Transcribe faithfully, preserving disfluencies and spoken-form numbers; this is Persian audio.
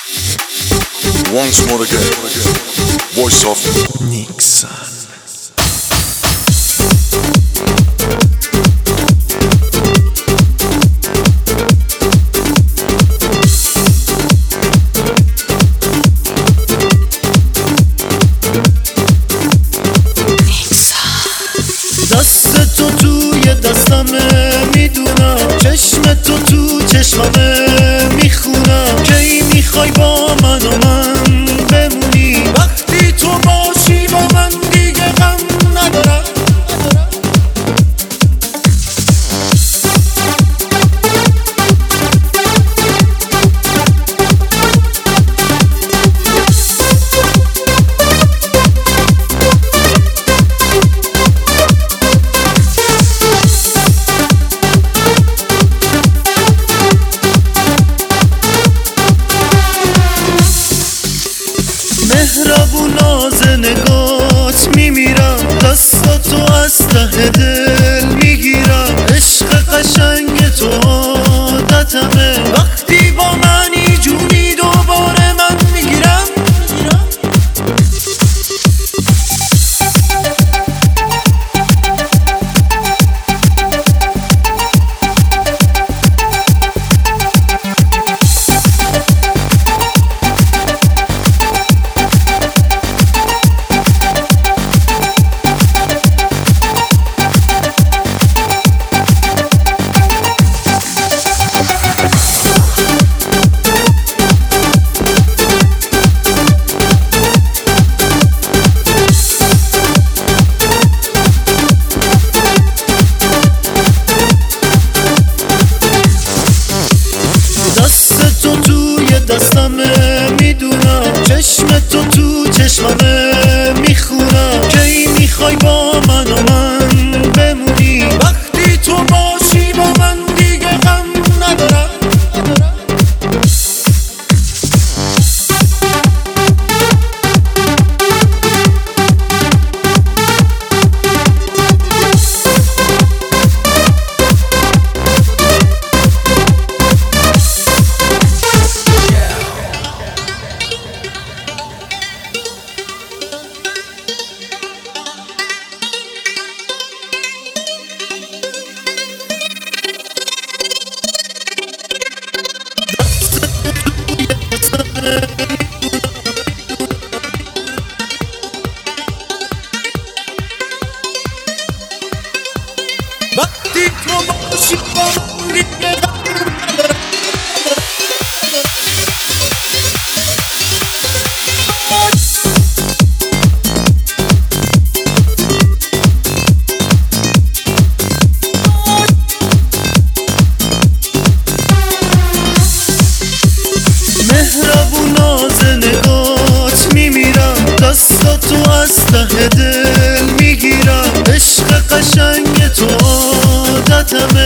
Once more again, voice of Nixon. دست تو توی دستمه میدونم، چشم تو تو چشممه میخونم. کی میخوای با من و من بمونی؟ وقتی تو باشی با من دیگه غم ندارم. مهربون ناز نگات میمیرم، دستاتو از ته دل میگیرم. عشق قشنگ تو عادتمه، وقتی با منی جونی دوباره من میگیرم. دست تو توی دستمه میدونم، چشم تو تو چشممه میخونم. کی میخوای با من و من بمونی؟ وقتی تو باشی با من دیگه غم ندارم. وقتی تو باشی با من دیگه مهربون ناز نگات میمیرم، دستاتو از ته دل میگیرم. عشق قشنگ تو عادتمه،